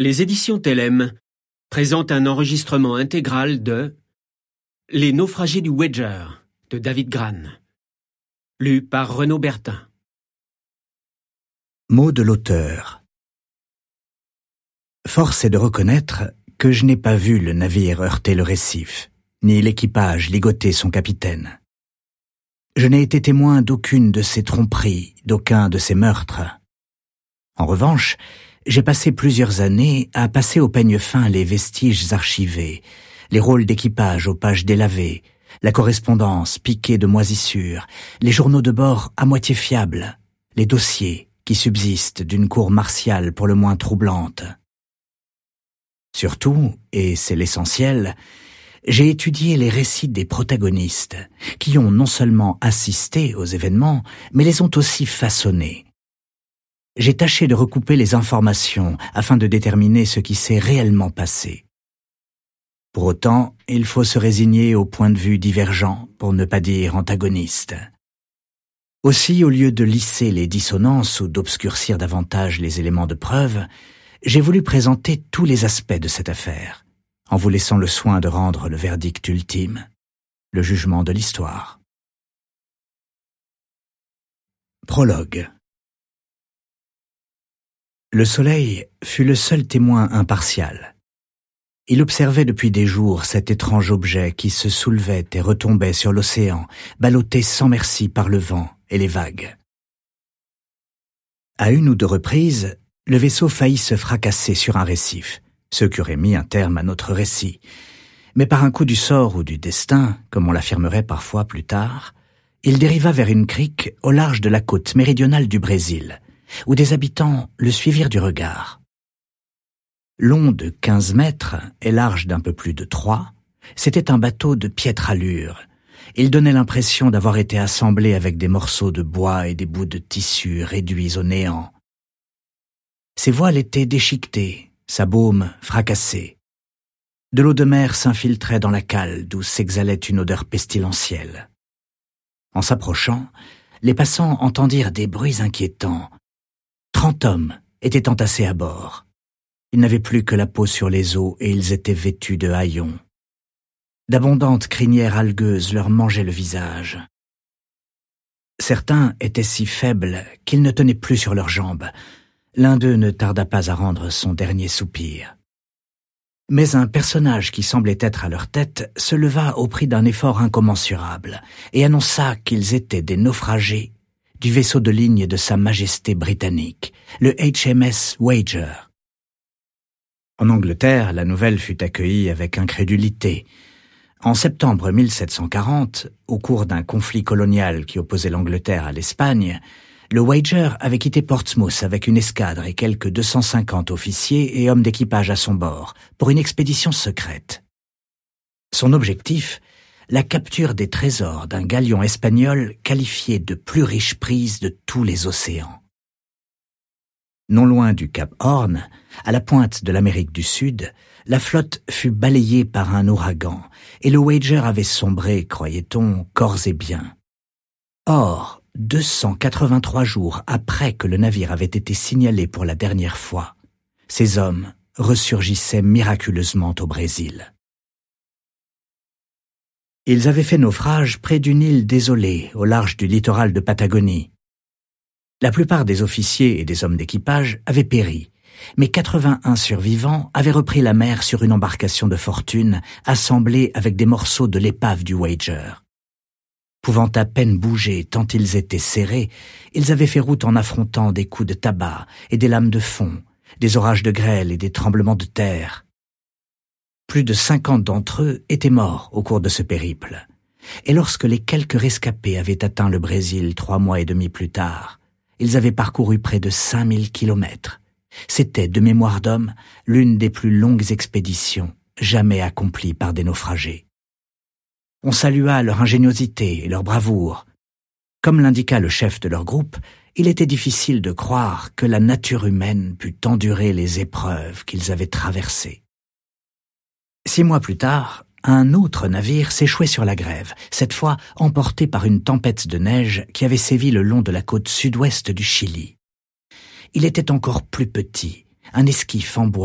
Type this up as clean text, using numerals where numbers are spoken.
Les éditions Tellem présentent un enregistrement intégral de Les naufragés du Wager de David Grann, lu par Renaud Bertin. Mots de l'auteur. Force est de reconnaître que je n'ai pas vu le navire heurter le récif, ni l'équipage ligoter son capitaine. Je n'ai été témoin d'aucune de ces tromperies, d'aucun de ces meurtres. En revanche, j'ai passé plusieurs années à passer au peigne fin les vestiges archivés, les rôles d'équipage aux pages délavées, la correspondance piquée de moisissures, les journaux de bord à moitié fiables, les dossiers qui subsistent d'une cour martiale pour le moins troublante. Surtout, et c'est l'essentiel, j'ai étudié les récits des protagonistes, qui ont non seulement assisté aux événements, mais les ont aussi façonnés. J'ai tâché de recouper les informations afin de déterminer ce qui s'est réellement passé. Pour autant, il faut se résigner aux points de vue divergents, pour ne pas dire antagonistes. Aussi, au lieu de lisser les dissonances ou d'obscurcir davantage les éléments de preuve, j'ai voulu présenter tous les aspects de cette affaire, en vous laissant le soin de rendre le verdict ultime, le jugement de l'histoire. Prologue. Le soleil fut le seul témoin impartial. Il observait depuis des jours cet étrange objet qui se soulevait et retombait sur l'océan, ballotté sans merci par le vent et les vagues. À une ou deux reprises, le vaisseau faillit se fracasser sur un récif, ce qui aurait mis un terme à notre récit. Mais par un coup du sort ou du destin, comme on l'affirmerait parfois plus tard, il dériva vers une crique au large de la côte méridionale du Brésil, où des habitants le suivirent du regard. Long de 15 mètres et large d'un peu plus de 3, c'était un bateau de piètre allure. Il donnait l'impression d'avoir été assemblé avec des morceaux de bois et des bouts de tissu réduits au néant. Ses voiles étaient déchiquetées, sa baume fracassée. De l'eau de mer s'infiltrait dans la cale d'où s'exhalait une odeur pestilentielle. En s'approchant, les passants entendirent des bruits inquiétants. 30 hommes étaient entassés à bord. Ils n'avaient plus que la peau sur les os et ils étaient vêtus de haillons. D'abondantes crinières algueuses leur mangeaient le visage. Certains étaient si faibles qu'ils ne tenaient plus sur leurs jambes. L'un d'eux ne tarda pas à rendre son dernier soupir. Mais un personnage qui semblait être à leur tête se leva au prix d'un effort incommensurable et annonça qu'ils étaient des naufragés du vaisseau de ligne de Sa Majesté britannique, le HMS Wager. En Angleterre, la nouvelle fut accueillie avec incrédulité. En septembre 1740, au cours d'un conflit colonial qui opposait l'Angleterre à l'Espagne, le Wager avait quitté Portsmouth avec une escadre et quelques 250 officiers et hommes d'équipage à son bord pour une expédition secrète. Son objectif, la capture des trésors d'un galion espagnol qualifié de plus riche prise de tous les océans. Non loin du Cap Horn, à la pointe de l'Amérique du Sud, la flotte fut balayée par un ouragan et le Wager avait sombré, croyait-on, corps et biens. Or, 283 jours après que le navire avait été signalé pour la dernière fois, ces hommes ressurgissaient miraculeusement au Brésil. Ils avaient fait naufrage près d'une île désolée au large du littoral de Patagonie. La plupart des officiers et des hommes d'équipage avaient péri, mais 81 survivants avaient repris la mer sur une embarcation de fortune assemblée avec des morceaux de l'épave du Wager. Pouvant à peine bouger tant ils étaient serrés, ils avaient fait route en affrontant des coups de tabac et des lames de fond, des orages de grêle et des tremblements de terre. Plus de 50 d'entre eux étaient morts au cours de ce périple. Et lorsque les quelques rescapés avaient atteint le Brésil 3 mois et demi plus tard, ils avaient parcouru près de 5000 kilomètres. C'était, de mémoire d'homme, l'une des plus longues expéditions jamais accomplies par des naufragés. On salua leur ingéniosité et leur bravoure. Comme l'indiqua le chef de leur groupe, il était difficile de croire que la nature humaine pût endurer les épreuves qu'ils avaient traversées. 6 mois plus tard, un autre navire s'échouait sur la grève, cette fois emporté par une tempête de neige qui avait sévi le long de la côte sud-ouest du Chili. Il était encore plus petit, un esquif en bois